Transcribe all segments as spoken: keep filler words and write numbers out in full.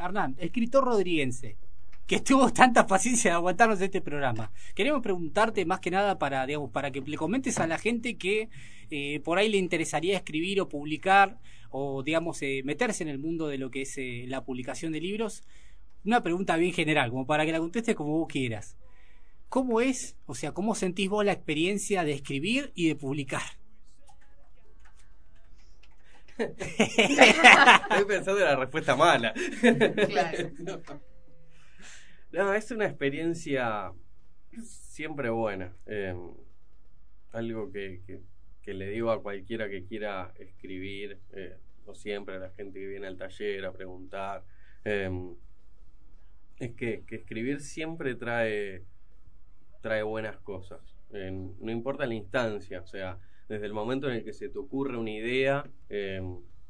Hernán, escritor rodriguense, que tuvo tanta paciencia de aguantarnos este programa. Queremos preguntarte más que nada para, digamos, para que le comentes a la gente que eh, por ahí le interesaría escribir o publicar o, digamos, eh, meterse en el mundo de lo que es eh, la publicación de libros. Una pregunta bien general, como para que la contestes como vos quieras. ¿Cómo es, o sea, cómo sentís vos la experiencia de escribir y de publicar? Estoy pensando en la respuesta mala. Claro. No. No, es una experiencia siempre buena. Eh, algo que, que, que le digo a cualquiera que quiera escribir, eh, o siempre a la gente que viene al taller a preguntar, eh, es que, que escribir siempre trae, trae buenas cosas. Eh, no importa la instancia, o sea, desde el momento en el que se te ocurre una idea, eh,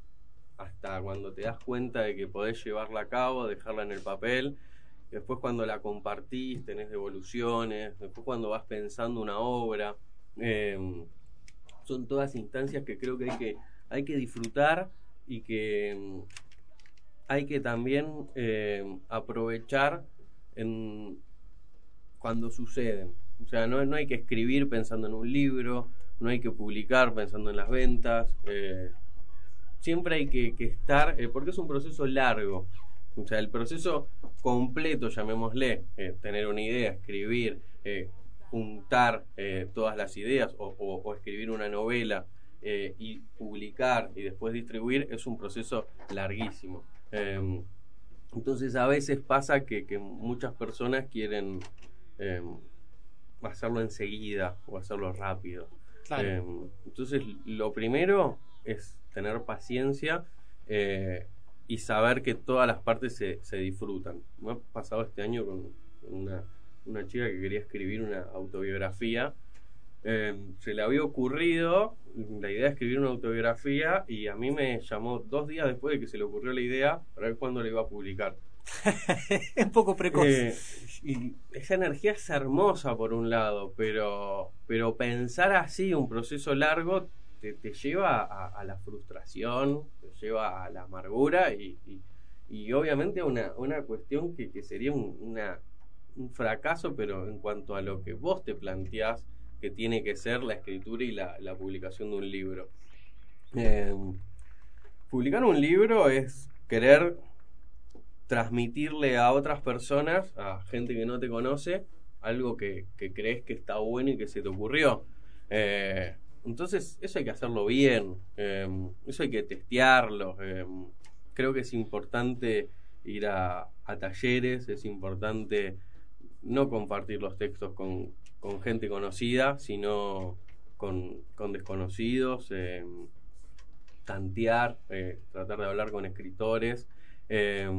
hasta cuando te das cuenta de que podés llevarla a cabo, dejarla en el papel. Después cuando la compartís, tenés devoluciones. Después cuando vas pensando una obra. Eh, son todas instancias que creo que hay que, hay que disfrutar y que eh, hay que también eh, aprovechar en, cuando suceden. O sea, no, no hay que escribir pensando en un libro, no hay que publicar pensando en las ventas. Eh, siempre hay que, que estar, eh, porque es un proceso largo. O sea, el proceso completo, llamémosle, eh, tener una idea, escribir, eh, juntar eh, todas las ideas o, o, o escribir una novela eh, y publicar y después distribuir, es un proceso larguísimo. Eh, entonces a veces pasa que, que muchas personas quieren eh, hacerlo enseguida o hacerlo rápido. Claro. Eh, entonces lo primero es tener paciencia eh, y saber que todas las partes se, se disfrutan. Me ha pasado este año con una, una chica que quería escribir una autobiografía. Eh, se le había ocurrido la idea de escribir una autobiografía y a mí me llamó dos días después de que se le ocurrió la idea para ver cuándo la iba a publicar. Es un poco precoz. Eh, y esa energía es hermosa por un lado, pero, pero pensar así, un proceso largo, te, te lleva a, a la frustración, te lleva a la amargura y, y, y obviamente una, una cuestión que, que sería un, una, un fracaso, pero en cuanto a lo que vos te planteás que tiene que ser la escritura y la, la publicación de un libro. Eh, publicar un libro es querer transmitirle a otras personas, a gente que no te conoce, algo que, que crees que está bueno y que se te ocurrió. Eh, entonces, eso hay que hacerlo bien, eh, eso hay que testearlo. Eh, creo que es importante ir a, a talleres, es importante no compartir los textos con, con gente conocida, sino con, con desconocidos, eh, tantear, eh, tratar de hablar con escritores. Eh,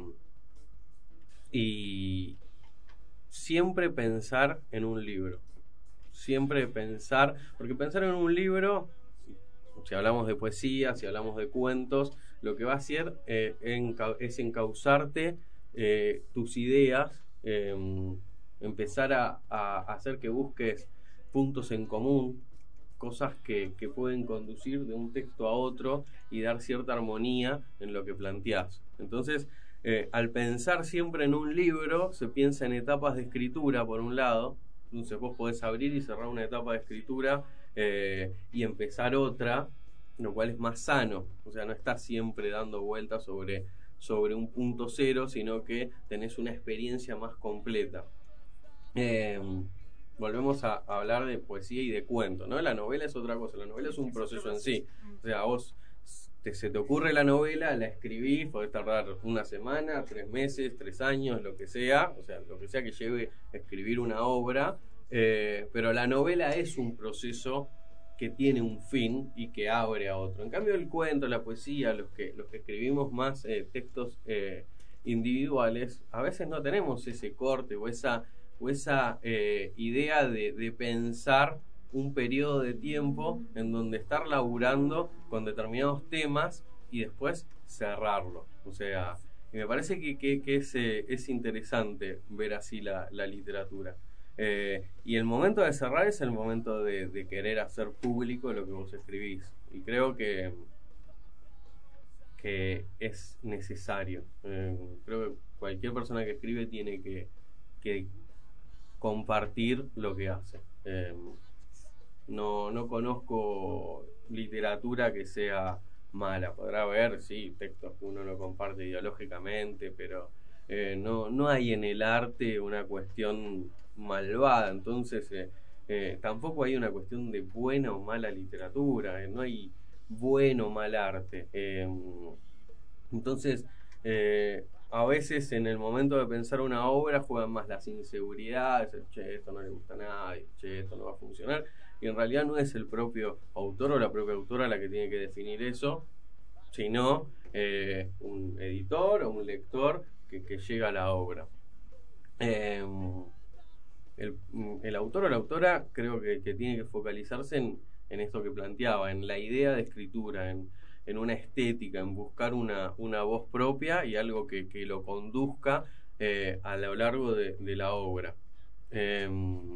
y siempre pensar en un libro, siempre pensar, porque pensar en un libro, si hablamos de poesía, si hablamos de cuentos, lo que va a hacer eh, enca- es encauzarte eh, tus ideas, eh, empezar a, a hacer que busques puntos en común, cosas que, que pueden conducir de un texto a otro y dar cierta armonía en lo que planteás. Entonces, eh, al pensar siempre en un libro, se piensa en etapas de escritura, por un lado. Entonces vos podés abrir y cerrar una etapa de escritura eh, y empezar otra, lo cual es más sano. O sea, no estás siempre dando vueltas sobre, sobre un punto cero, sino que tenés una experiencia más completa. Eh, volvemos a, a hablar de poesía y de cuento, ¿no? La novela es otra cosa, la novela es un proceso en sí. O sea, vos te, se te ocurre la novela, la escribís, podés tardar una semana, tres meses, tres años, lo que sea, o sea, lo que sea que lleve a escribir una obra, eh, pero la novela es un proceso que tiene un fin y que abre a otro. En cambio, el cuento, la poesía, los que, los que escribimos más eh, textos eh, individuales, a veces no tenemos ese corte o esa o esa eh, idea de, de pensar un periodo de tiempo en donde estar laburando con determinados temas y después cerrarlo. O sea, y me parece que, que, que es, eh, es interesante ver así la, la literatura. Eh, y el momento de cerrar es el momento de, de querer hacer público lo que vos escribís. Y creo que, que es necesario. Eh, creo cualquier persona que escribe tiene que, que compartir lo que hace. Eh, no, no conozco literatura que sea mala. Podrá haber, sí, textos que uno no comparte ideológicamente, pero eh, no, no hay en el arte una cuestión malvada. Entonces, eh, eh, tampoco hay una cuestión de buena o mala literatura. Eh, no hay bueno o mal arte. Eh, entonces, eh, a veces en el momento de pensar una obra juegan más las inseguridades, el, che, esto no le gusta a nadie, che, esto no va a funcionar, y en realidad no es el propio autor o la propia autora la que tiene que definir eso, sino eh, un editor o un lector que, que llega a la obra. Eh, el, el autor o la autora creo que, que tiene que focalizarse en, en esto que planteaba, en la idea de escritura, en en una estética, en buscar una, una voz propia y algo que, que lo conduzca eh, a lo largo de, de la obra. Eh,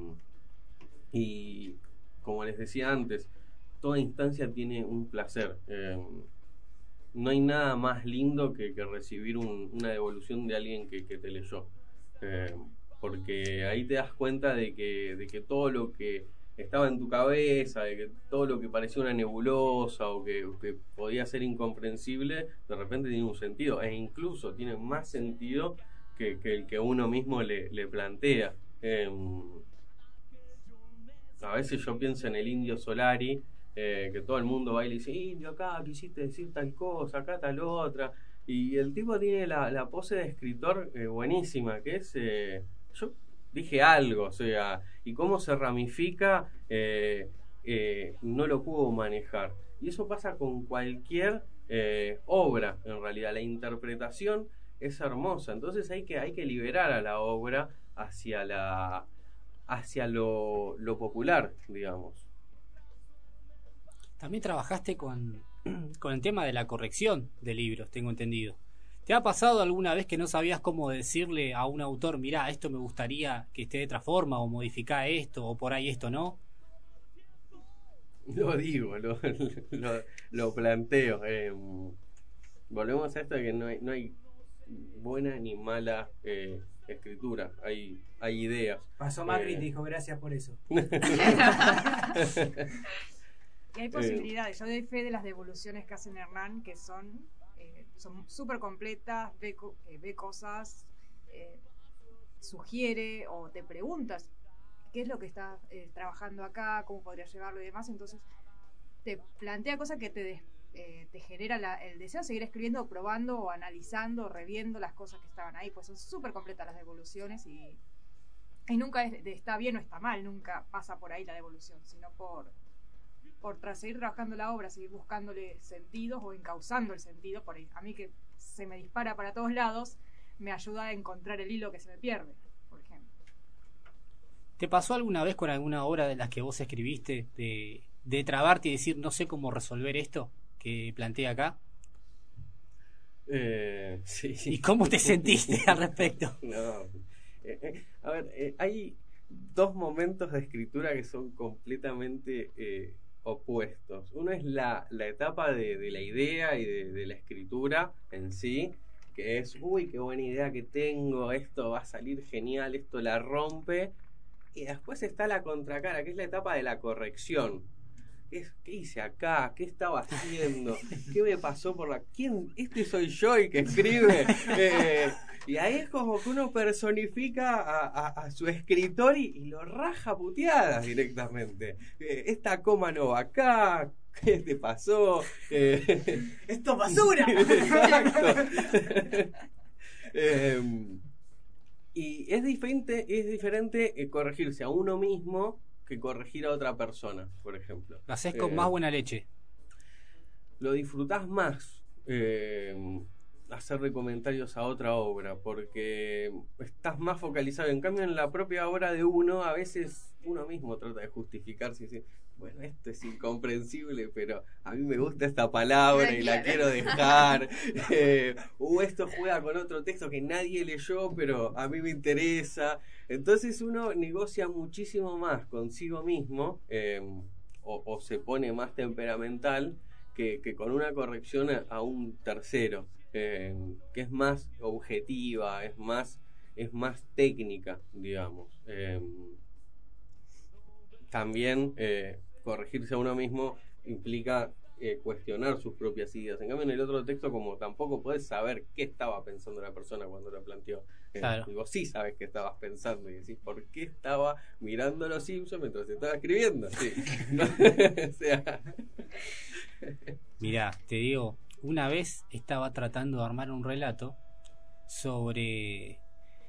y como les decía antes, toda instancia tiene un placer. Eh, no hay nada más lindo que, que recibir un, una devolución de alguien que, que te leyó. Eh, porque ahí te das cuenta de que, de que todo lo que estaba en tu cabeza, de que todo lo que parecía una nebulosa o que, que podía ser incomprensible, de repente tiene un sentido, e incluso tiene más sentido que, que el que uno mismo le, le plantea. Eh, a veces yo pienso en el Indio Solari, eh, que todo el mundo va y le dice, Indio, acá quisiste decir tal cosa, acá tal otra, y el tipo tiene la, la pose de escritor eh, buenísima, que es, eh, yo dije algo, o sea, y cómo se ramifica, eh, eh, no lo puedo manejar. Y eso pasa con cualquier eh, obra, en realidad. La interpretación es hermosa, entonces hay que, hay que liberar a la obra hacia, la, hacia lo, lo popular, digamos. También trabajaste con, con el tema de la corrección de libros, tengo entendido. ¿Te ha pasado alguna vez que no sabías cómo decirle a un autor, mirá, esto me gustaría que esté de otra forma, o modificá esto, o por ahí esto no? Lo digo, lo, lo, lo planteo. Eh, volvemos a esto de que no hay, no hay buena ni mala eh, escritura, hay, hay ideas. Pasó Macri eh, y te dijo gracias por eso. Y hay posibilidades. Yo doy fe de las devoluciones que hacen Hernán, que son eh, son súper completas, ve, eh, ve cosas, eh, sugiere o te preguntas qué es lo que estás eh, trabajando acá, cómo podría llevarlo y demás. Entonces te plantea cosas que te, des, eh, te genera la, el deseo de seguir escribiendo, probando o analizando, o reviendo las cosas que estaban ahí. Pues son súper completas las devoluciones y, y nunca es de está bien o está mal, nunca pasa por ahí la devolución, sino por por tras seguir trabajando la obra, seguir buscándole sentidos o encauzando el sentido. Por ahí, a mí que se me dispara para todos lados, me ayuda a encontrar el hilo que se me pierde, por ejemplo. ¿Te pasó alguna vez con alguna obra de las que vos escribiste de, de trabarte y decir, no sé cómo resolver esto que plantea acá? Eh, sí. ¿Y cómo te sentiste al respecto? No. Eh, eh, a ver, eh, hay dos momentos de escritura que son completamente eh, opuestos. Uno es la, la etapa de, de la idea y de, de la escritura en sí, que es, uy, qué buena idea que tengo, esto va a salir genial, esto la rompe. Y después está la contracara, que es la etapa de la corrección. ¿Qué, qué hice acá? ¿Qué estaba haciendo? ¿Qué me pasó por la...? ¿Quién? Este soy yo el que escribe. Eh, y ahí es como que uno personifica a, a, a su escritor y, y lo raja puteadas directamente. Eh, esta coma no va acá. ¿Qué te pasó? Eh, ¡Esto es basura! Exacto. eh, y es diferente, es diferente eh, corregirse a uno mismo que corregir a otra persona, por ejemplo. Lo haces con Eh, más buena leche. Lo disfrutás más eh, hacerle comentarios a otra obra, porque estás más focalizado. En cambio, en la propia obra de uno, a veces uno mismo trata de justificarse y decir, bueno, esto es incomprensible, pero a mí me gusta esta palabra y la quiero dejar. Eh, o esto juega con otro texto que nadie leyó, pero a mí me interesa. Entonces uno negocia muchísimo más consigo mismo, eh, o, o se pone más temperamental que, que con una corrección a, a un tercero. eh, que es más objetiva, es más, es más técnica, digamos. Eh, también eh, corregirse a uno mismo implica eh, cuestionar sus propias ideas. En cambio, en el otro texto, como tampoco podés saber qué estaba pensando la persona cuando lo planteó. Eh, Claro. y vos sí sabés qué estabas pensando y decís, ¿por qué estaba mirando a los Simpsons mientras estaba escribiendo? Sí. ¿No? O sea... Mirá, te digo, una vez estaba tratando de armar un relato sobre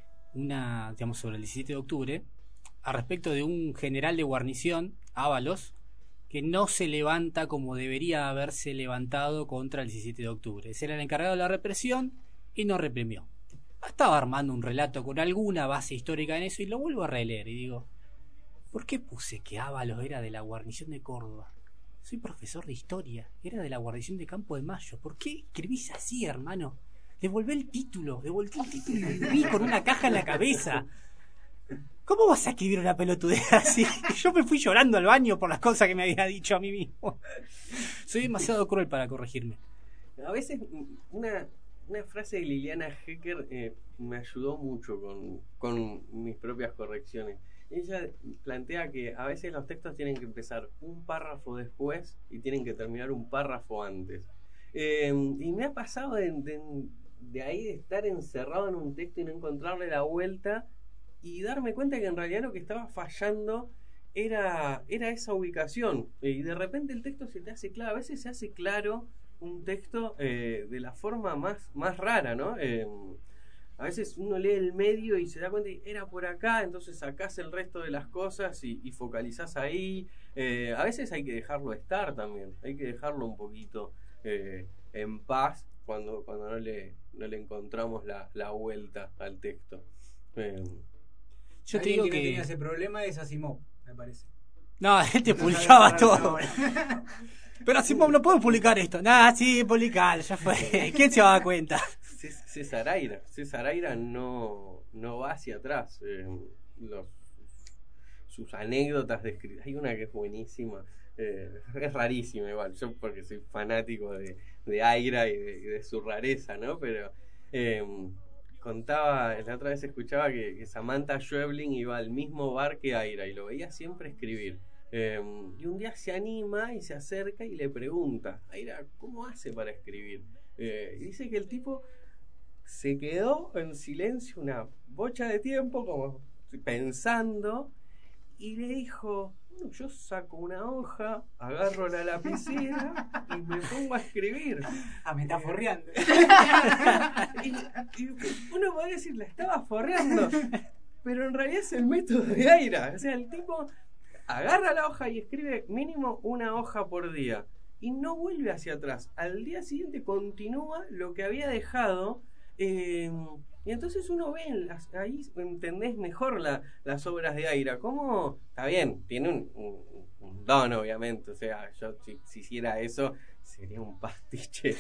una, digamos, sobre el diecisiete de octubre, a respecto de un general de guarnición, Ábalos, que no se levanta como debería haberse levantado contra el diecisiete de octubre. Ese era el encargado de la represión y no reprimió. Estaba armando un relato con alguna base histórica en eso y lo vuelvo a releer y digo, ¿por qué puse que Ábalos era de la guarnición de Córdoba? Soy profesor de historia, era de la guarnición de Campo de Mayo. ¿Por qué escribís así, hermano? Devolvé el título, devolví el título y volví con una caja en la cabeza. ¿Cómo vas a escribir una pelotudez así? Yo me fui llorando al baño por las cosas que me había dicho a mí mismo. Soy demasiado cruel para corregirme. A veces una, una frase de Liliana Hecker eh, me ayudó mucho con, con mis propias correcciones. Ella plantea que a veces los textos tienen que empezar un párrafo después y tienen que terminar un párrafo antes. Eh, y me ha pasado de, de, de ahí de estar encerrado en un texto y no encontrarle la vuelta y darme cuenta que en realidad lo que estaba fallando era, era esa ubicación. Y de repente el texto se te hace claro. A veces se hace claro un texto eh, de la forma más, más rara, ¿no? Eh, A veces uno lee el medio y se da cuenta que era por acá, entonces sacás el resto de las cosas y, y focalizás ahí. Eh, a veces hay que dejarlo estar también, hay que dejarlo un poquito eh, en paz cuando, cuando no, le, no le encontramos la, la vuelta al texto. Eh, Yo te Alguien digo que no que... tenía ese problema es Asimov, me parece. No, él te No publicaba sabe todo. ahora. Pero así no puedo publicar esto. Nah, sí, publicar, ya fue. ¿Quién se va a dar cuenta? César Aira, César Aira no, no va hacia atrás. Eh, los, sus anécdotas de escritura, hay una que es buenísima, eh, es rarísima igual, yo porque soy fanático de, de Aira y de, de su rareza, ¿no? Pero eh, contaba, la otra vez escuchaba que, que Samantha Schweblin iba al mismo bar que Aira y lo veía siempre escribir. Eh, y un día se anima y se acerca y le pregunta, Aira, ¿cómo hace para escribir? Eh, y dice que el tipo se quedó en silencio una bocha de tiempo, como pensando, y le dijo, bueno, yo saco una hoja, agarro la lapicera y me pongo a escribir. Ah, me está forreando. y, y uno podría decir, la estaba forreando, pero en realidad es el método de Aira. O sea, el tipo agarra la hoja y escribe mínimo una hoja por día y no vuelve hacia atrás. Al día siguiente continúa lo que había dejado. Eh, y entonces uno ve las, ahí entendés mejor la, las obras de Aira. Cómo, está bien, tiene un, un, un don obviamente, o sea, yo si, si hiciera eso sería un pastiche.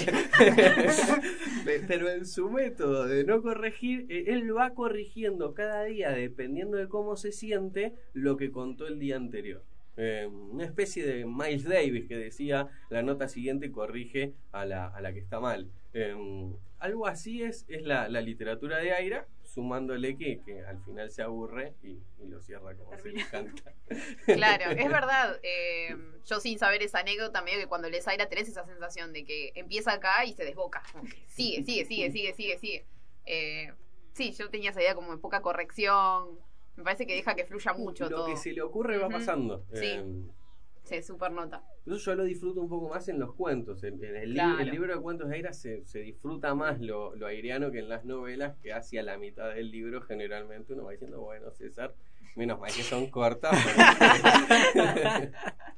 Pero en su método de no corregir, él va corrigiendo cada día, dependiendo de cómo se siente, lo que contó el día anterior. Eh, una especie de Miles Davis que decía, la nota siguiente corrige a la, a la que está mal. Eh, algo así es, es la, la literatura de Aira, sumándole que, que al final se aburre y, y lo cierra como se le canta. Claro, es verdad. Eh, yo sin saber esa anécdota, medio que cuando lees Aira tenés esa sensación de que empieza acá y se desboca. Como que sigue, sigue, sigue, sigue, sigue, sigue. Eh, sí, yo tenía esa idea como de poca corrección. Me parece que deja que fluya mucho lo todo. que se le ocurre va pasando. Sí. Eh, Sí, super nota. Eso yo lo disfruto un poco más en los cuentos. En, en el, Claro. li- el libro de cuentos de Aira se, se disfruta más lo, lo airiano que en las novelas, que hacia la mitad del libro generalmente uno va diciendo, bueno, César, menos mal que son cortas. Pero...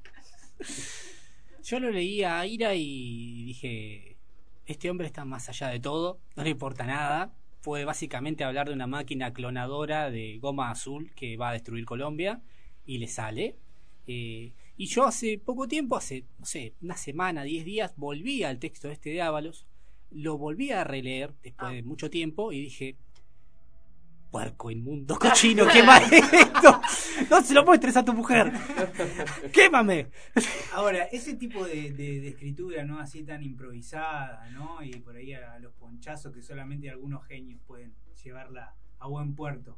Yo lo leí a Aira y dije, este hombre está más allá de todo, no le importa nada. Fue básicamente hablar de una máquina clonadora de goma azul que va a destruir Colombia y le sale. Eh, y yo hace poco tiempo, hace, no sé, una semana, diez días, volví al texto este de Ábalos, lo volví a releer después Ah. de mucho tiempo y dije, puerco, inmundo, cochino, quema esto. No se lo muestres a tu mujer. Quémame. Ahora, ese tipo de, de, de escritura, ¿no? Así tan improvisada, ¿no? Y por ahí a, a los ponchazos que solamente algunos genios pueden llevarla a buen puerto.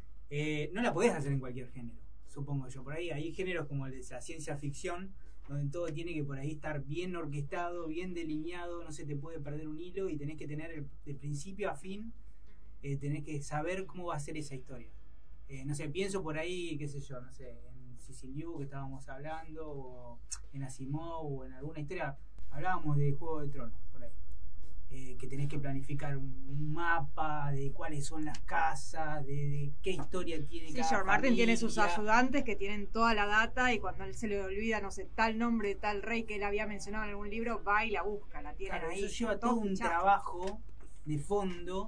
Eh, no la podés hacer en cualquier género, supongo yo. Por ahí hay géneros como el de la ciencia ficción, donde todo tiene que por ahí estar bien orquestado, bien delineado, no se te puede perder un hilo y tenés que tener el, de principio a fin, eh, tenés que saber cómo va a ser esa historia. Eh, no sé, pienso por ahí, qué sé yo, no sé, en Cecil Liu que estábamos hablando, o en Asimov, o en alguna historia, hablábamos de Juego de Tronos, por ahí. Eh, que tenés que planificar un, un mapa de cuáles son las casas, de, de qué historia tiene Sí, cada George Martin familia. tiene sus ayudantes que tienen toda la data y cuando él se le olvida, no sé, tal nombre de tal rey que él había mencionado en algún libro, va y la busca, la tienen Claro, ahí. eso lleva todo todo un fichado. trabajo de fondo,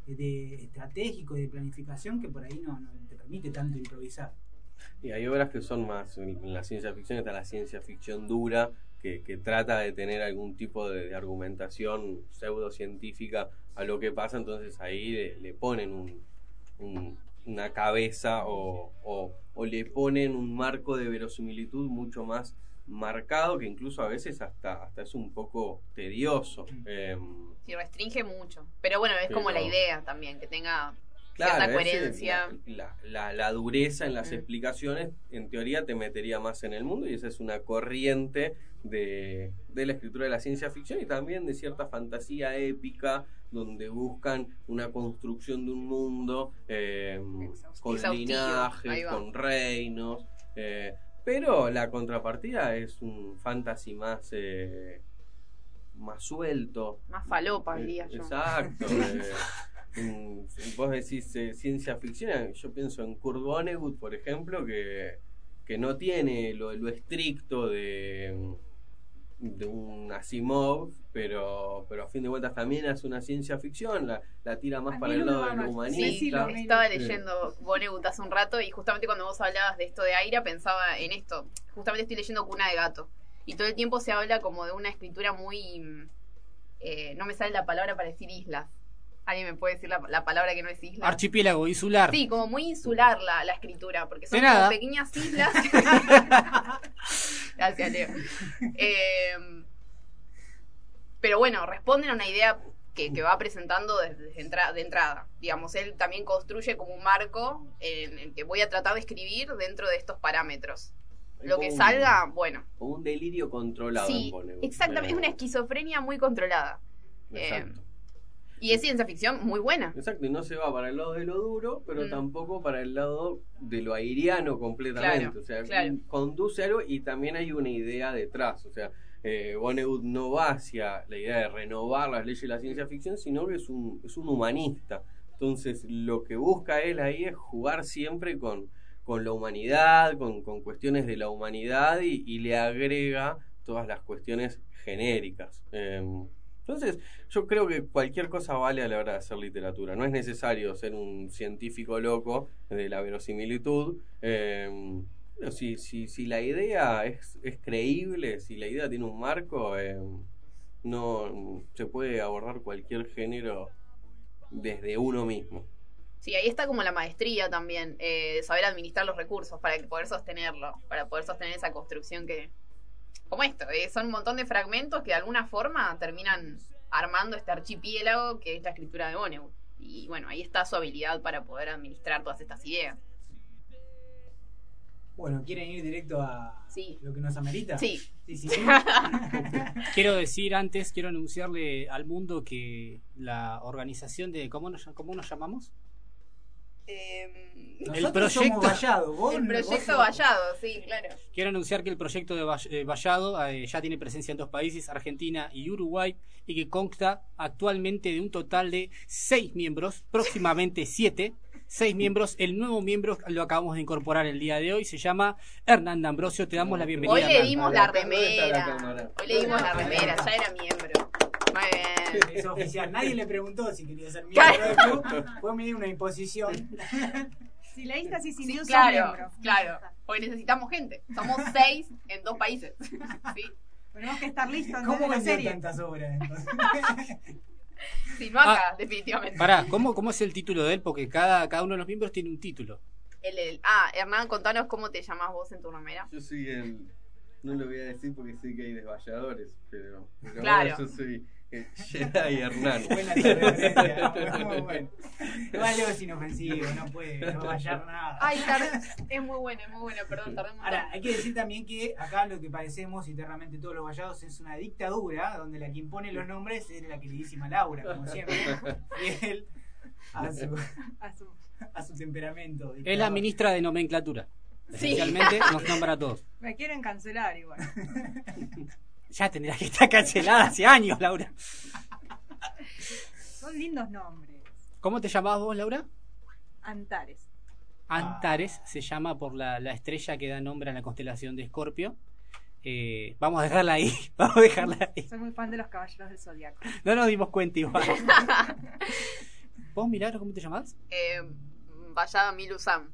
de estratégico, de planificación, que por ahí no, no te permite tanto improvisar. Y hay obras que son más, en la ciencia ficción está la ciencia ficción dura, que, que trata de tener algún tipo de, de argumentación pseudocientífica a lo que pasa, entonces ahí le, le ponen un, un, una cabeza o, o, o le ponen un marco de verosimilitud mucho más marcado, que incluso a veces hasta, hasta es un poco tedioso. Eh, Sí, restringe mucho. Pero bueno, es como Pero- la idea también, que tenga Claro, cierta ese- coherencia. La, la, la dureza en las Mm. explicaciones, en teoría, te metería más en el mundo, y esa es una corriente de, de la escritura de la ciencia ficción y también de cierta fantasía épica, donde buscan una construcción de un mundo eh, con Exhaustivo, ahí linajes, va. con reinos. eh, pero la contrapartida es un fantasy más, eh, más suelto. Más falopa, Eh, diría yo. Exacto. eh, mm, vos decís eh, ciencia ficción, yo pienso en Kurt Vonnegut, por ejemplo, que, que no tiene lo, lo estricto de, de un Asimov, pero, pero a fin de cuentas también hace una ciencia ficción, la, la tira más A para mí el no me lado va de lo mal. humanista. Sí, lo- estaba Sí. leyendo Vonnegut hace un rato y justamente cuando vos hablabas de esto de Aira pensaba en esto. Justamente estoy leyendo Cuna de Gato y todo el tiempo se habla como de una escritura muy... mm, eh, no me sale la palabra para decir islas. ¿Alguien me puede decir la, la palabra que no es isla? Archipiélago, insular. Sí, como muy insular la, la escritura, porque son De como nada. pequeñas islas. Gracias, Leo. Eh, pero bueno, responden a una idea que, que va presentando desde, desde entra- de entrada. Digamos, él también construye como un marco en el que voy a tratar de escribir dentro de estos parámetros. Hay Lo como que un- salga, bueno. como un delirio controlado en Sí, Vonnegut. exactamente, es Eh, una esquizofrenia muy controlada. Exacto. Eh, y es ciencia ficción muy buena. Exacto, y no se va para el lado de lo duro, pero Mm. tampoco para el lado de lo airiano completamente. Claro, o sea, claro. conduce algo y también hay una idea detrás. O sea, eh, Vonnegut no va hacia la idea de renovar las leyes de la ciencia ficción, sino que es un, es un humanista. Entonces, lo que busca él ahí es jugar siempre con, con la humanidad, con, con cuestiones de la humanidad y, y le agrega todas las cuestiones genéricas. Eh, entonces, yo creo que cualquier cosa vale a la hora de hacer literatura. No es necesario ser un científico loco de la verosimilitud. Eh, pero si, si, si la idea es, es creíble, si la idea tiene un marco, eh, no se puede abordar cualquier género desde uno mismo. Sí, ahí está como la maestría también, eh, de saber administrar los recursos para poder sostenerlo, para poder sostener esa construcción que... Como esto, eh, son un montón de fragmentos que de alguna forma terminan armando este archipiélago que es la escritura de Vonnegut. Y bueno, ahí está su habilidad para poder administrar todas estas ideas. Bueno, ¿quieren ir directo a Sí. lo que nos amerita? Sí. Sí, sí. Quiero decir antes, quiero anunciarle al mundo que la organización de... ¿Cómo nos, cómo nos llamamos? Eh, Nosotros proyecto- somos Vallado. Vos, el proyecto vos- Vallado, sí, claro. Quiero anunciar que el proyecto de Vall- eh, Vallado eh, ya tiene presencia en dos países, Argentina y Uruguay, y que consta actualmente de un total de seis miembros, próximamente siete, seis miembros. El nuevo miembro lo acabamos de incorporar el día de hoy, se llama Hernán Ambrosio. Te damos la bienvenida. Hoy le Hernán. dimos A la ver, ¿dónde está la remera. cámara? Hoy le dimos la remera, ya era miembro. Muy bien. Es oficial. Nadie le preguntó si quería ser miembro del club. Fue medir una imposición. Si leíste así sin Sí, News, sos claro, miembro. claro. Porque necesitamos gente. Somos seis en dos países. ¿Sí? Tenemos que estar listos antes ¿Cómo de la vendió serie. tantas obras entonces? Sí, no acá, Ah, definitivamente. Pará, ¿cómo, ¿cómo es el título de él? Porque cada, cada uno de los miembros tiene un título. El, el- ah, Hernán, contanos cómo te llamás vos en tu nomera. Yo soy el. No lo voy a decir porque sé que hay desvalladores, pero. pero Claro. ahora yo soy el Jedi Hernán. Buena la referencia, muy bueno. Igual Leo es inofensivo, no puede no vallar nada. Ay, tardé- es muy bueno, es muy bueno, perdón, tardé un montón. Ahora, hay que decir también que acá lo que parecemos internamente todos los vallados es una dictadura donde la que impone los nombres es la queridísima Laura, como siempre, fiel a su, A su- a su temperamento. Es la ministra de nomenclatura. Sí. Esencialmente nos nombra a todos. Me quieren cancelar igual. Ya tendrá que estar cancelada hace años, Laura. Son lindos nombres. ¿Cómo te llamabas vos, Laura? Antares. Antares se llama por la, la estrella que da nombre a la constelación de Escorpio. Eh, vamos a dejarla ahí. Vamos a dejarla ahí. Soy muy fan de los caballeros del zodiaco. No nos dimos cuenta igual. ¿Vos, Milagro, cómo te llamás? Eh, Vallada Milu Sam.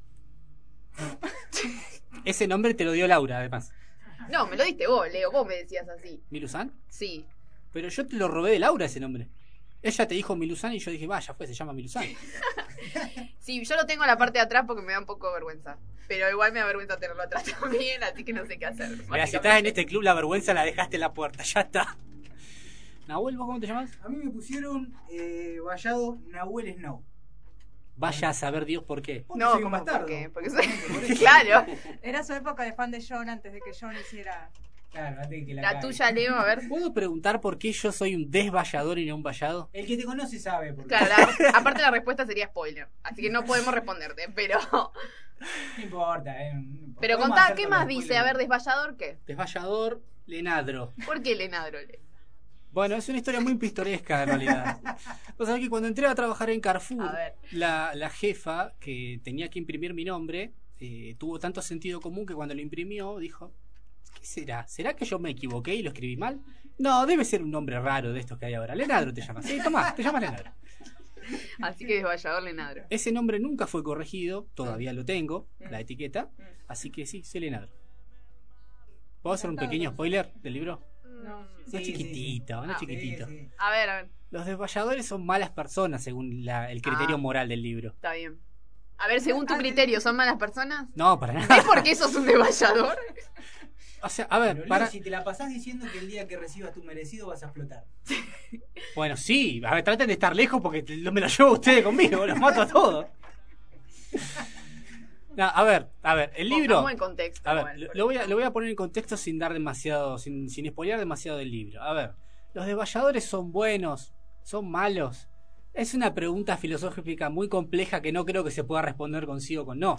Ese nombre te lo dio Laura, además. No, me lo diste vos, Leo, vos me decías así. ¿Milusan? Sí. Pero yo te lo robé de Laura ese nombre. Ella te dijo Milusan y yo dije, vaya, fue, se llama Milusan. Sí, yo lo tengo en la parte de atrás porque me da un poco de vergüenza. Pero igual me da vergüenza tenerlo atrás también, así que no sé qué hacer. Mira, si básicamente. estás en este club, la vergüenza la dejaste en la puerta, ya está. Nahuel, ¿vos cómo te llamas? A mí me pusieron eh, vallado Nahuel Snow. Vaya a saber Dios por qué. Porque No, soy un ¿cómo? bastardo. ¿Por qué? Porque soy... Por eso. Claro. Era su época de fan de John antes de que John hiciera. Claro, antes de que la, La cague. tuya, Leo, a ver. ¿Puedo preguntar por qué yo soy un desvallador y no un vallado? El que te conoce sabe por qué. Claro, la- aparte la respuesta sería spoiler. Así que no podemos responderte, pero... No importa, eh. no importa. Pero Podemos contá, hacer ¿qué con más los dice? spoilers. A ver, desvallador, ¿qué? Desvallador, Lenadro. ¿Por qué Lenadro, Leo? Bueno, es una historia muy pintoresca en realidad. Vos sabés que cuando entré a trabajar en Carrefour, A ver. la, la jefa que tenía que imprimir mi nombre eh, tuvo tanto sentido común que cuando lo imprimió dijo, ¿qué será? ¿Será que yo me equivoqué y lo escribí mal? No, debe ser un nombre raro de estos que hay ahora. Lenadro te llamas. Sí, tomá, te llamas Lenadro. Así que desvallador Lenadro. Ese nombre nunca fue corregido, todavía lo tengo, Mm. la etiqueta, Mm. así que sí, soy Lenadro. ¿Puedo hacer un pequeño spoiler del libro? No. Uno chiquitito, uno Ah, chiquitito. Sí, sí. A ver, a ver, Los desvalladores son malas personas según la- el criterio Ah. moral del libro. está bien. A ver, según tu criterio, ¿son malas personas? No, para nada. ¿Es porque sos un desvallador? O sea, a ver, Pero Leo, para... si te la pasás diciendo que el día que recibas tu merecido vas a explotar. Bueno, sí, a ver, traten de estar lejos porque te- me lo llevo ustedes conmigo, los mato a todos. No, a ver, a ver, el libro... Pongamos en contexto. A ver, igual, lo, porque- lo voy a, lo voy a poner en contexto sin dar demasiado, sin, sin spoilear demasiado del libro. A ver, ¿los desvalladores son buenos? ¿Son malos? Es una pregunta filosófica muy compleja que no creo que se pueda responder con sí o con no.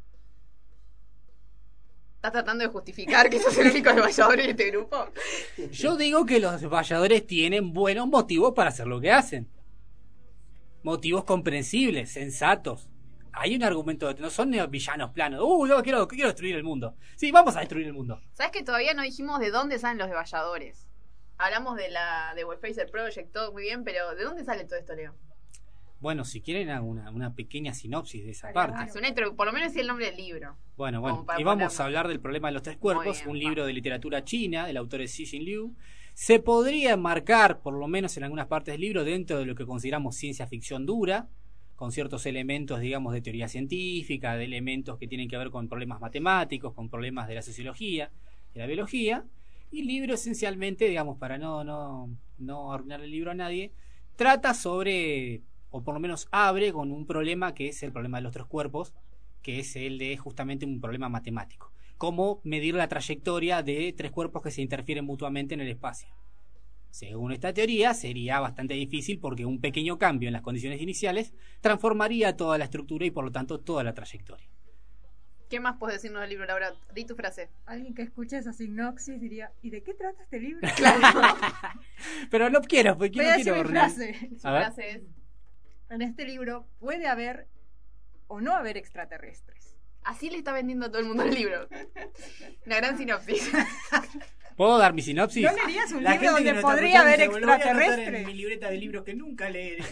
¿Estás tratando de justificar que sos el único desvallador en este grupo? Yo digo que los desvalladores tienen buenos motivos para hacer lo que hacen. Motivos comprensibles, sensatos. Hay un argumento, de, no son villanos planos. Uh, yo quiero, quiero destruir el mundo. Sí, vamos a destruir el mundo. ¿Sabes que todavía no dijimos de dónde salen los desvalladores? Hablamos de la de Webphaser Project, todo muy bien, pero ¿de dónde sale todo esto, Leo? Bueno, si quieren hago una, una pequeña sinopsis de esa Estaría parte. bueno. Hace una intro- por lo menos es el nombre del libro. Bueno, Como bueno, para y vamos ponerlo. a hablar del problema de los tres cuerpos, Muy bien, un va. libro de literatura china, del autor es Cixin Liu. Se podría enmarcar, por lo menos en algunas partes del libro, dentro de lo que consideramos ciencia ficción dura, con ciertos elementos, digamos, de teoría científica, de elementos que tienen que ver con problemas matemáticos, con problemas de la sociología, de la biología. Y el libro esencialmente, digamos, para no, no, no arruinar el libro a nadie, trata sobre, o por lo menos abre con un problema que es el problema de los tres cuerpos, que es el de justamente un problema matemático. Cómo medir la trayectoria de tres cuerpos que se interfieren mutuamente en el espacio. Según esta teoría, sería bastante difícil porque un pequeño cambio en las condiciones iniciales transformaría toda la estructura y por lo tanto toda la trayectoria. ¿Qué más puedes decirnos del libro, Laura? Di tu frase. Alguien que escuche esa sinopsis diría, ¿y de qué trata este libro? Pero no quiero, porque Voy no a decir quiero mi arruinar. frase. Su A ver. frase es... En este libro puede haber o no haber extraterrestres. Así le está vendiendo a todo el mundo el libro. Una gran sinopsis. ¿Puedo dar mi sinopsis? ¿No leerías un La libro gente que donde nos está podría haber escuchando dice, "Lo voy a anotar en extraterrestres? mi libreta de libros que nunca leeré".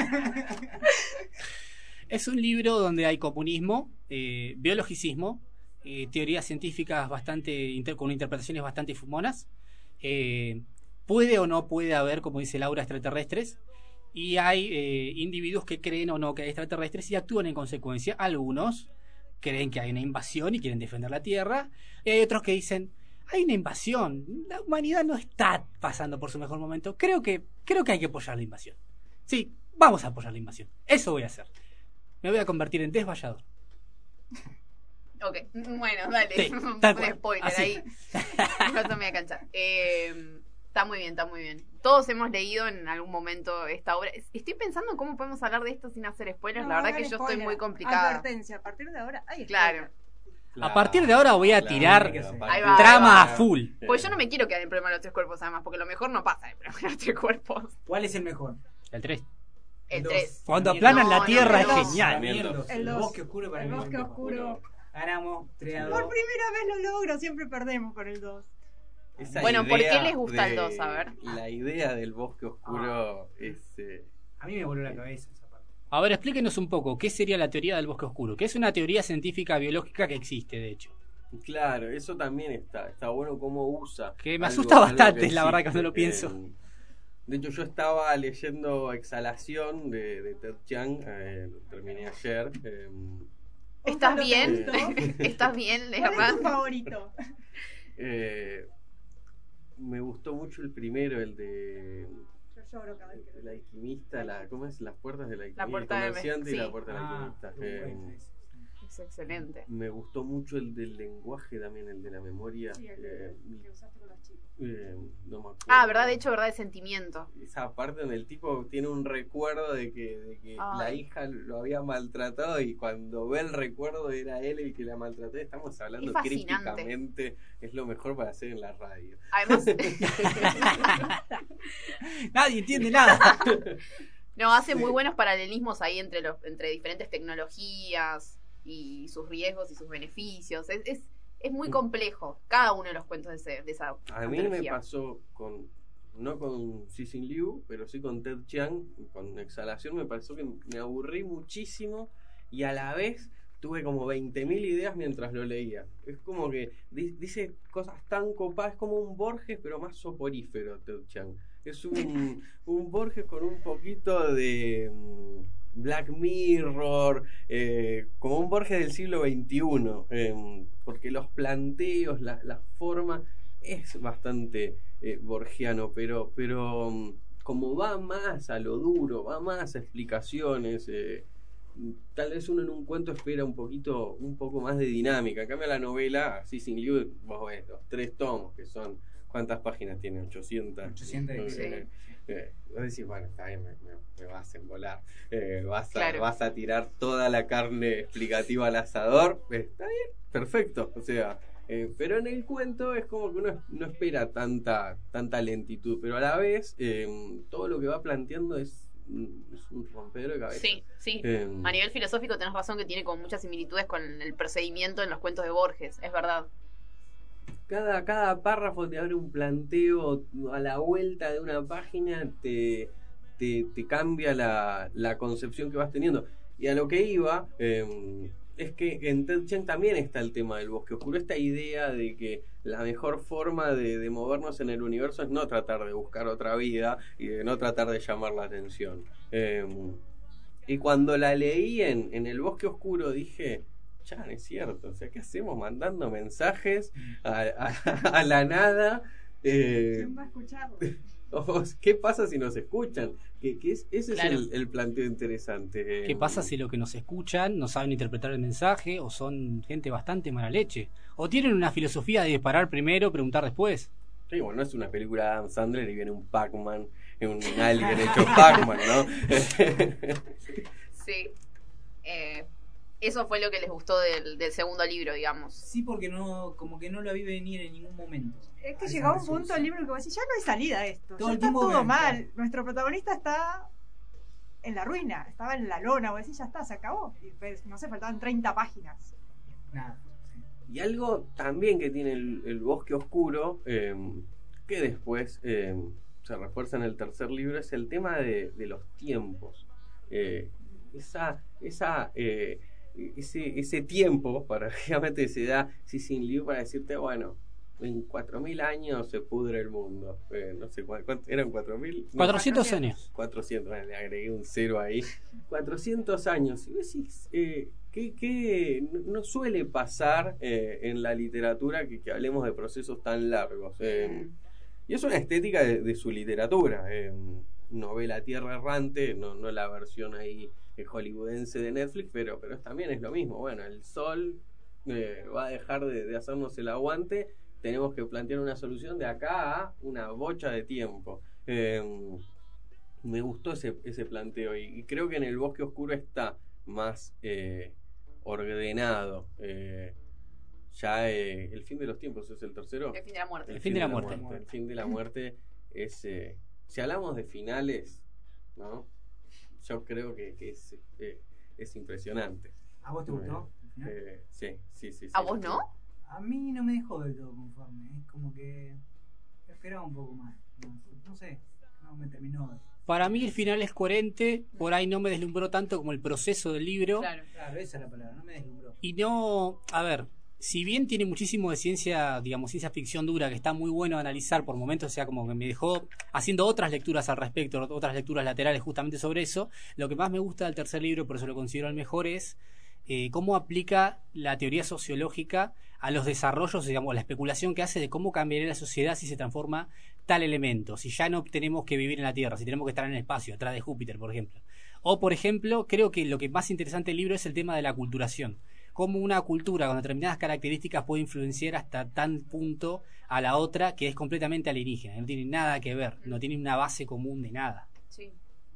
Es un libro donde hay comunismo, eh, biologicismo, eh, teorías científicas bastante inter- con interpretaciones bastante fumonas. Eh, puede o no puede haber, como dice Laura, extraterrestres. Y hay eh, individuos que creen o no que hay extraterrestres y actúan en consecuencia. Algunos creen que hay una invasión y quieren defender la Tierra. Y hay otros que dicen, hay una invasión, la humanidad no está pasando por su mejor momento. Creo que, creo que hay que apoyar la invasión. Sí, vamos a apoyar la invasión. Eso voy a hacer. Me voy a convertir en desvallador. Ok, bueno, dale. Sí, Un tal cual. spoiler Así. ahí. No se me voy a canchar. Eh, está muy bien, está muy bien. Todos hemos leído en algún momento esta obra. Estoy pensando cómo podemos hablar de esto sin hacer spoilers. No, la verdad hagan que yo spoiler. estoy muy complicada. Advertencia, a partir de ahora hay Claro. A partir de ahora voy a tirar Ahí va, trama ahí va. a full. Pues yo no me quiero quedar en el problema de los tres cuerpos, además, porque lo mejor no pasa en el problema de los tres cuerpos. ¿Cuál es el mejor? El tres. El dos. tres. Cuando No, aplanan la no, Tierra no, es no. genial. Para mí el dos. El El dos. bosque oscuro para El mí es bosque mejor. oscuro. Ganamos tres a Por dos. primera vez lo logro, siempre perdemos con el dos. Esa Bueno, ¿por qué idea les gusta el de- dos? A ver. La idea del bosque oscuro es... eh, A mí me voló la cabeza esa parte. A ver, explíquenos un poco, ¿qué sería la teoría del bosque oscuro? Que es una teoría científica biológica que existe, de hecho. Claro, eso también está. Está bueno cómo usa. Que me algo- asusta algo bastante, que la verdad, existe. cuando lo pienso. Eh, de hecho, yo estaba leyendo Exhalación de, de Ted Chiang. Eh, lo terminé ayer. eh, ¿Estás Oscar, ¿no te bien? gustó? ¿Estás bien, ¿Cuál es tu Hernán? favorito? eh, me gustó mucho el primero, el de... Yo lloro cada vez que lo El leo. alquimista, la, ¿cómo es? Las puertas del alquimista. La puerta el del- comerciante y sí. la puerta del Ah, alquimista. qué Eh, bueno ese. Es excelente. me gustó mucho el del lenguaje también, el de la memoria. Sí, el eh, que- que usaste con los chicos. eh, no me acuerdo. Ah, ¿verdad? De hecho, ¿verdad? De sentimiento. Esa parte donde el tipo tiene un recuerdo de que, de que Ay. la hija lo había maltratado y cuando ve el recuerdo era él el que la maltrató. Estamos hablando Es fascinante. crípticamente, es lo mejor para hacer en la radio. Además, Nadie entiende nada. no, hace muy buenos paralelismos ahí entre los entre diferentes tecnologías y sus riesgos y sus beneficios. Es, es, es muy complejo cada uno de los cuentos de, ese, de esa A mí me antología. pasó con, no con Cixin Liu, pero sí con Ted Chiang, con Exhalación, me pasó que me aburrí muchísimo y a la vez tuve como veinte mil ideas mientras lo leía. Es como que di- dice cosas tan copadas, es como un Borges, pero más soporífero, Ted Chiang. Es un, un Borges con un poquito de mm, Black Mirror, eh, como un Borges del siglo veintiuno, eh, porque los planteos, la, la forma es bastante eh, borgiano, pero, pero mm, como va más a lo duro, va más a explicaciones, eh, tal vez uno en un cuento espera un poquito, un poco más de dinámica. En cambio la novela, así sin Liu, vos ves los tres tomos que son, ¿cuántas páginas tiene? ochocientas. ochocientas y Sí. Eh, eh, vos decís, bueno, está bien, me, me- me vas a embolar, eh, vas, a, Claro. vas a tirar toda la carne explicativa al asador, eh, está bien, perfecto, o sea, eh, pero en el cuento es como que uno no espera tanta, tanta lentitud, pero a la vez eh, todo lo que va planteando es, mm, es un rompedero de cabeza. Sí, sí. Eh, A nivel filosófico tenés razón que tiene como muchas similitudes con el procedimiento en los cuentos de Borges, es verdad. Cada, cada párrafo te abre un planteo a la vuelta de una página, te, te, te cambia la, la concepción que vas teniendo. Y a lo que iba, eh, es que en Ted Chiang también está el tema del bosque oscuro, esta idea de que la mejor forma de, de movernos en el universo es no tratar de buscar otra vida y de no tratar de llamar la atención. Eh, y cuando la leí en, en el bosque oscuro dije... Ya, es cierto, o sea, ¿qué hacemos mandando mensajes a, a- a la nada? Eh, ¿Quién va a escucharlo? o- ¿Qué pasa si nos escuchan? Que, que es, ese Claro. es el, el planteo interesante. ¿Qué pasa si los que nos escuchan no saben interpretar el mensaje o son gente bastante mala leche? ¿O tienen una filosofía de disparar primero, preguntar después? Sí, bueno, no es una película de Adam Sandler y viene un Pac-Man, un alien hecho Pac-Man, ¿no? Sí. Eh, eso fue lo que les gustó del, del segundo libro, digamos. Sí, porque no, como que no lo vi venir en ningún momento. Es que A esa llegaba un resolución. punto del libro que vos decís, ya no hay salida a esto, Todo ya el está tiempo todo me- mal. Nuestro protagonista está en la ruina, estaba en la lona, vos decís, ya está, se acabó. Y pues, no sé, faltaban treinta páginas. Nada. sí. Y algo también que tiene el, el bosque oscuro, eh, que después eh, se refuerza en el tercer libro, es el tema de, de los tiempos. Eh, esa, esa, eh, ese, ese tiempo, paradójicamente se da Cixin Liu para decirte, bueno, en cuatro mil años se pudre el mundo. Eh, no sé cuánto, ¿eran cuatro mil? cuatrocientos años. cuatrocientos, bueno, le agregué un cero ahí. cuatrocientos años. Y vos decís, eh, ¿qué, qué no suele pasar eh, en la literatura que, que hablemos de procesos tan largos? Eh, y es una estética de, de su literatura. Eh, novela Tierra Errante, no, no la versión ahí eh, hollywoodense de Netflix, pero, pero también es lo mismo. Bueno, el sol eh, va a dejar de, de hacernos el aguante. Tenemos que plantear una solución de acá a una bocha de tiempo. Eh, me gustó ese, ese planteo y, y creo que en el Bosque Oscuro está más eh, ordenado. Eh, ya eh, el fin de los tiempos es el tercero. El fin de la muerte. El, El fin, fin de de la, la muerte. muerte. El fin de la muerte es... Eh, si hablamos de finales, ¿no? Yo creo que, que es, eh, es impresionante. ¿A vos te gustó? Eh, sí, sí, sí, sí. ¿A vos no? A mí no me dejó del todo conforme. Es como que esperaba un poco más. No, no sé, no me terminó. de- Para mí el final es coherente, por ahí no me deslumbró tanto como el proceso del libro. Claro. Claro, esa es la palabra, no me deslumbró. Y no, a ver, si bien tiene muchísimo de ciencia, digamos, ciencia ficción dura, que está muy bueno analizar por momentos, o sea, como que me dejó haciendo otras lecturas al respecto, otras lecturas laterales justamente sobre eso, lo que más me gusta del tercer libro, por eso lo considero el mejor, es eh, cómo aplica la teoría sociológica a los desarrollos, digamos, la especulación que hace de cómo cambiaría la sociedad si se transforma tal elemento, si ya no tenemos que vivir en la Tierra, si tenemos que estar en el espacio, atrás de Júpiter, por ejemplo. O, por ejemplo, creo que lo que más interesante del libro es el tema de la aculturación. Cómo una cultura con determinadas características puede influenciar hasta tal punto a la otra que es completamente alienígena, no tiene nada que ver, no tiene una base común de nada. Sí.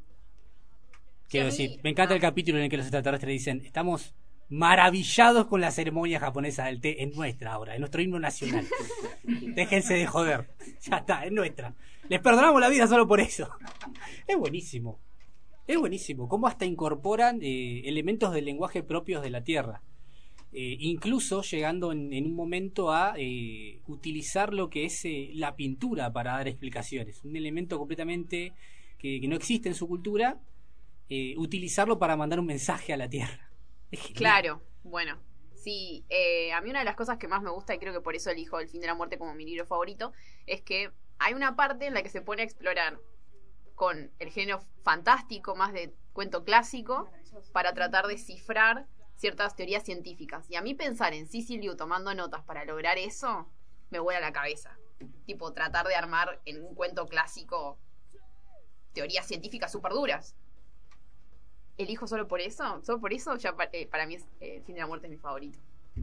Quiero Sí, a mí- decir, me encanta ah. el capítulo en el que los extraterrestres dicen, estamos maravillados con la ceremonia japonesa del té, es nuestra ahora, es nuestro himno nacional. Déjense de joder, ya está, es nuestra. Les perdonamos la vida solo por eso. Es buenísimo, es buenísimo, cómo hasta incorporan eh, elementos del lenguaje propios de la Tierra. Eh, incluso llegando en, en un momento a eh, utilizar lo que es eh, la pintura para dar explicaciones, un elemento completamente que, que no existe en su cultura, eh, utilizarlo para mandar un mensaje a la Tierra. Es genial. Claro, bueno. Sí, eh, a mí una de las cosas que más me gusta, y creo que por eso elijo El fin de la muerte como mi libro favorito, es que hay una parte en la que se pone a explorar con el género fantástico, más de cuento clásico, para tratar de cifrar ciertas teorías científicas. Y a mí pensar en C C. Liu tomando notas para lograr eso, me vuela la cabeza. Tipo, tratar de armar en un cuento clásico teorías científicas súper duras. ¿Elijo solo por eso? Solo por eso ya pa- eh, para mí es, eh, El fin de la muerte es mi favorito.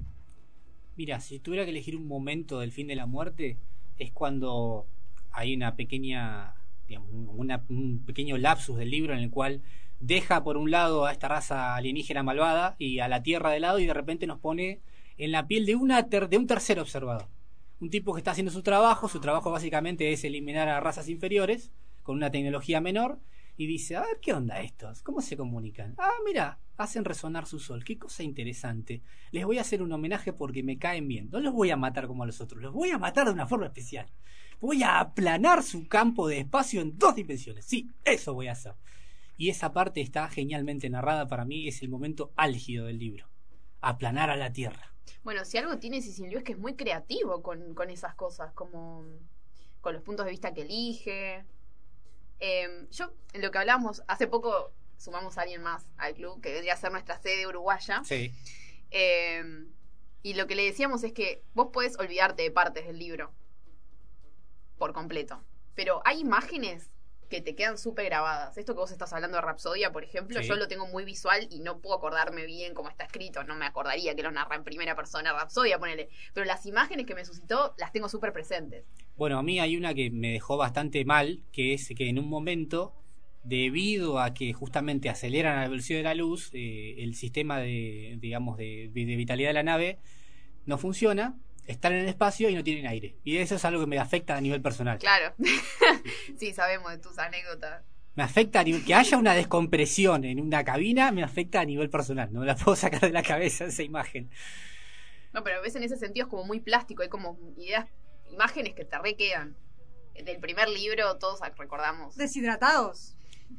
Mira, si tuviera que elegir un momento del fin de la muerte, es cuando hay una pequeña, digamos, una- un pequeño lapsus del libro en el cual deja por un lado a esta raza alienígena malvada y a la Tierra de lado, y de repente nos pone en la piel de, una ter- de un tercer observador. Un tipo que está haciendo su trabajo, su trabajo básicamente es eliminar a razas inferiores con una tecnología menor, y dice, a ver, ¿qué onda estos? ¿Cómo se comunican? Ah, mira, hacen resonar su sol, qué cosa interesante. Les voy a hacer un homenaje porque me caen bien. No los voy a matar como a los otros, los voy a matar de una forma especial. Voy a aplanar su campo de espacio en dos dimensiones. Sí, eso voy a hacer. Y esa parte está genialmente narrada, para mí es el momento álgido del libro. Aplanar a la Tierra. Bueno, si algo tiene Cicilio es que es muy creativo con, con esas cosas, como con los puntos de vista que elige. Eh, yo, en lo que hablamos, hace poco sumamos a alguien más al club, que vendría a ser nuestra sede uruguaya. Sí. Eh, y lo que le decíamos es que vos podés olvidarte de partes del libro por completo. Pero hay imágenes que te quedan súper grabadas. Esto que vos estás hablando de Rapsodia, por ejemplo, Sí. yo lo tengo muy visual y no puedo acordarme bien cómo está escrito. No me acordaría que lo narra en primera persona Rapsodia, ponele. Pero las imágenes que me suscitó las tengo súper presentes. Bueno, a mí hay una que me dejó bastante mal, que es que en un momento, debido a que justamente aceleran a la velocidad de la luz, eh, el sistema de, digamos, de, de vitalidad de la nave no funciona, están en el espacio y no tienen aire. Y eso es algo que me afecta a nivel personal. Claro. Sí, sabemos de tus anécdotas. Me afecta a nivel, que haya una descompresión en una cabina, me afecta a nivel personal. No me la puedo sacar de la cabeza esa imagen. No, pero ves, en ese sentido es como muy plástico. Hay como ideas, imágenes que te requedan. Del primer libro todos recordamos. Deshidratados.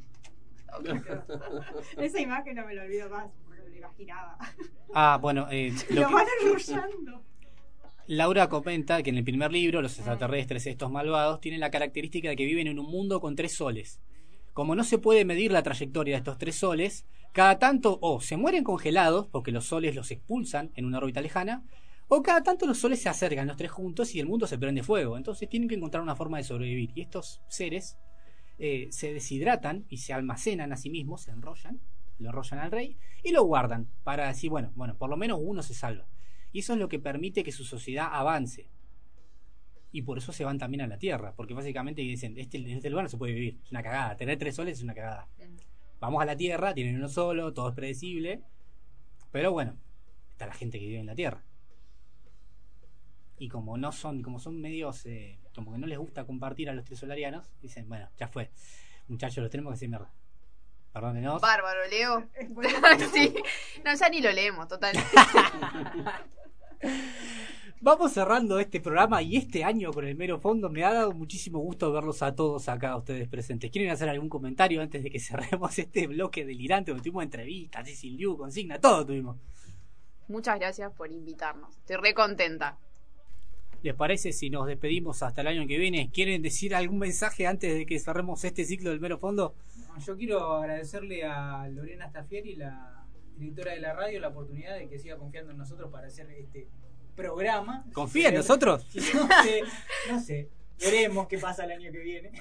Esa imagen no me la olvido más porque me la imaginaba. Ah, bueno, eh, lo Lo que- van arrullando. Laura comenta que en el primer libro, los extraterrestres, estos malvados, tienen la característica de que viven en un mundo con tres soles. Como no se puede medir la trayectoria de estos tres soles, cada tanto o se mueren congelados, porque los soles los expulsan en una órbita lejana, o cada tanto los soles se acercan los tres juntos y el mundo se prende fuego. Entonces tienen que encontrar una forma de sobrevivir. Y estos seres eh, se deshidratan y se almacenan a sí mismos, se enrollan, lo enrollan al rey y lo guardan para decir, bueno, bueno, por lo menos uno se salva. Y eso es lo que permite que su sociedad avance. Y por eso se van también a la Tierra, porque básicamente dicen, este, en este lugar no se puede vivir, es una cagada, tener tres soles es una cagada. Vamos a la Tierra, tienen uno solo, todo es predecible, pero bueno, está la gente que vive en la Tierra. Y como no son, como son medios, eh, como que no les gusta compartir a los tres solarianos, dicen, bueno, ya fue, muchachos, los tenemos que hacer mierda. Perdónenos. Bárbaro, Leo. Sí. No, ya ni lo leemos, total. Vamos cerrando este programa y este año con el mero fondo. Me ha dado muchísimo gusto verlos a todos acá, ustedes presentes. ¿Quieren hacer algún comentario antes de que cerremos este bloque delirante donde tuvimos entrevistas, Cecil Liu, consigna, todo tuvimos? Muchas gracias por invitarnos. Estoy re contenta. ¿Les parece si nos despedimos hasta el año que viene? ¿Quieren decir algún mensaje antes de que cerremos este ciclo del mero fondo? Yo quiero agradecerle a Lorena Staffieri, la directora de la radio, la oportunidad de que siga confiando en nosotros para hacer este programa. ¿Confía en nosotros? No sé, no sé. Veremos qué pasa el año que viene.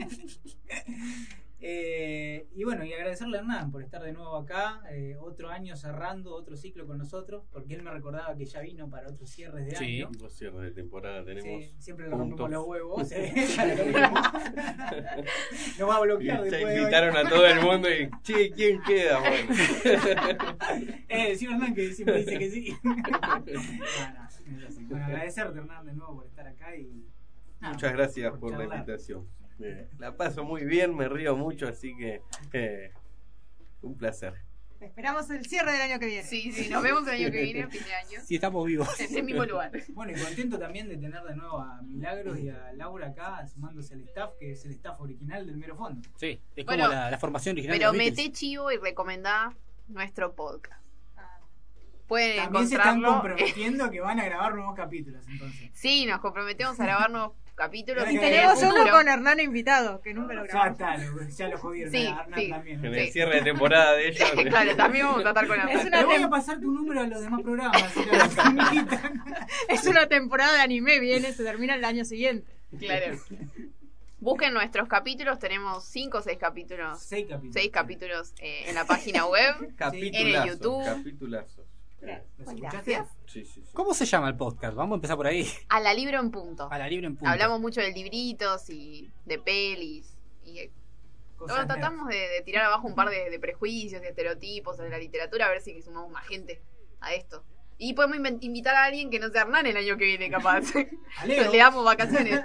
eh, y bueno, y agradecerle a Hernán por estar de nuevo acá, eh, otro año cerrando, otro ciclo con nosotros, porque él me recordaba que ya vino para otros cierres de Sí. año. Los cierres de temporada tenemos. Sí, siempre le puntos. rompemos los huevos. ¿eh? Ya lo vimos. Nos va a bloquear Ya después de hoy. invitaron a todo el mundo y, che, ¿quién queda? Bueno. Eh, sí, Hernán, que siempre dice que sí. No, no, es así. Bueno, agradecerte, Hernán, de nuevo por estar acá y... nada, Muchas gracias por, la charlar. invitación. Eh, la paso muy bien, me río mucho, así que eh, un placer. Esperamos el cierre del año que viene. Sí, sí, nos vemos el año que viene, fin de año. Si estamos vivos. En el mismo lugar. Bueno, y contento también de tener de nuevo a Milagros y a Laura acá, sumándose al staff, que es el staff original del Mero Fondo. Sí, es Bueno, como la, la formación original Pero de los Beatles. meté chivo y recomendá nuestro podcast. Pueden También se están encontrarlo. comprometiendo que van a grabar nuevos capítulos, entonces. Sí, nos comprometemos a grabar nuevos capítulos. Y Y en el tenemos uno futuro. con Hernán invitado, que nunca lo Ya grabamos. está, lo- ya lo jodieron. Sí, a Hernán sí. también. En ¿no? el Sí. cierre de temporada de ellos. Claro, también vamos a tratar con la Es una Te voy tem- a pasar tu número a los demás programas. Si los invitan. Es una temporada de anime, viene, se termina el año siguiente. Claro. Busquen nuestros capítulos, tenemos cinco o seis capítulos. Seis capítulos. Seis capítulos eh, en la página web. Capitulazo, En el YouTube. capitulazo. ¿Los escuchaste? Gracias. Sí, sí, sí. ¿Cómo se llama el podcast? Vamos a empezar por ahí. A la libro en punto. A la libre en punto. Hablamos mucho de libritos y de pelis. Y eh, Cosas bueno, tratamos nerds. de, de tirar abajo un par de, de prejuicios, de estereotipos de la literatura, a ver si sumamos más gente a esto. Y podemos inven- invitar a alguien que no sea Hernán el año que viene, capaz. A Leo. Le damos vacaciones.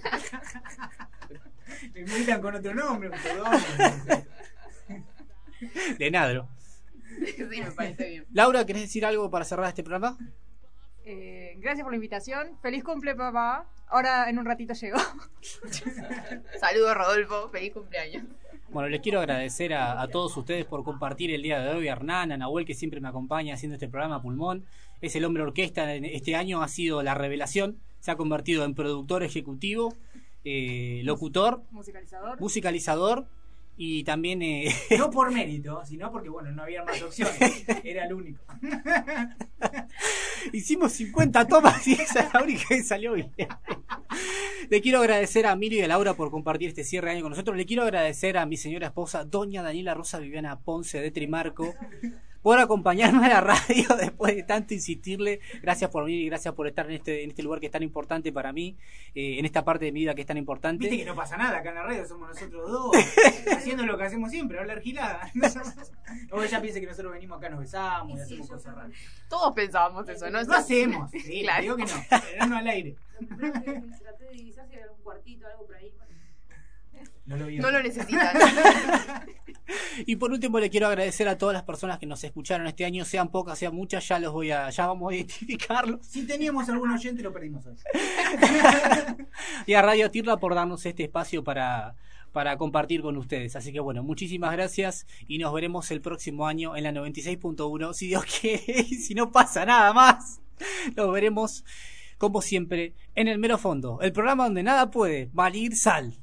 Me invitan con otro nombre, un pseudónimo. Lenadro. Sí, me parece bien. Laura, ¿querés decir algo para cerrar este programa? Eh, gracias por la invitación. Feliz cumple, papá. Ahora en un ratito llego. Saludos, Rodolfo. Feliz cumpleaños. Bueno, les quiero agradecer a, a todos ustedes por compartir el día de hoy. A Hernán, a Nahuel, que siempre me acompaña haciendo este programa a pulmón. Es el hombre orquesta. En este año ha sido la revelación. Se ha convertido en productor ejecutivo, eh, locutor, Musicalizador. musicalizador y también... Eh, No por mérito, sino porque, bueno, no había más opciones. Era el único. hicimos cincuenta tomas y esa es la única que salió bien. Le quiero agradecer a Emilio y a Laura por compartir este cierre de año con nosotros. Le quiero agradecer a mi señora esposa, doña Daniela Rosa Viviana Ponce de Trimarco, por acompañarme a la radio después de tanto insistirle. Gracias por venir y gracias por estar en este, en este lugar que es tan importante para mí, eh, en esta parte de mi vida que es tan importante. Viste que no pasa nada acá en la radio, somos nosotros dos, haciendo lo que hacemos siempre, hablar gilada. O ella piensa que nosotros venimos acá, nos besamos y hacemos cosas raras. Todos pensábamos eso, ¿no? Lo hacemos, sí, Claro. digo que no, pero no al aire. Traté de divisar si había algún cuartito, algo por ahí. No lo vi. No lo necesitan. Y por último le quiero agradecer a todas las personas que nos escucharon este año, sean pocas, sean muchas, ya los voy a, ya vamos a identificarlos. Si teníamos algún oyente, lo perdimos hoy. Y a Radio Tirla por darnos este espacio para, para compartir con ustedes. Así que bueno, muchísimas gracias y nos veremos el próximo año en la noventa y seis punto uno. Si Dios quiere, y si no pasa nada más, nos veremos como siempre, en el mero fondo, el programa donde nada puede valir sal.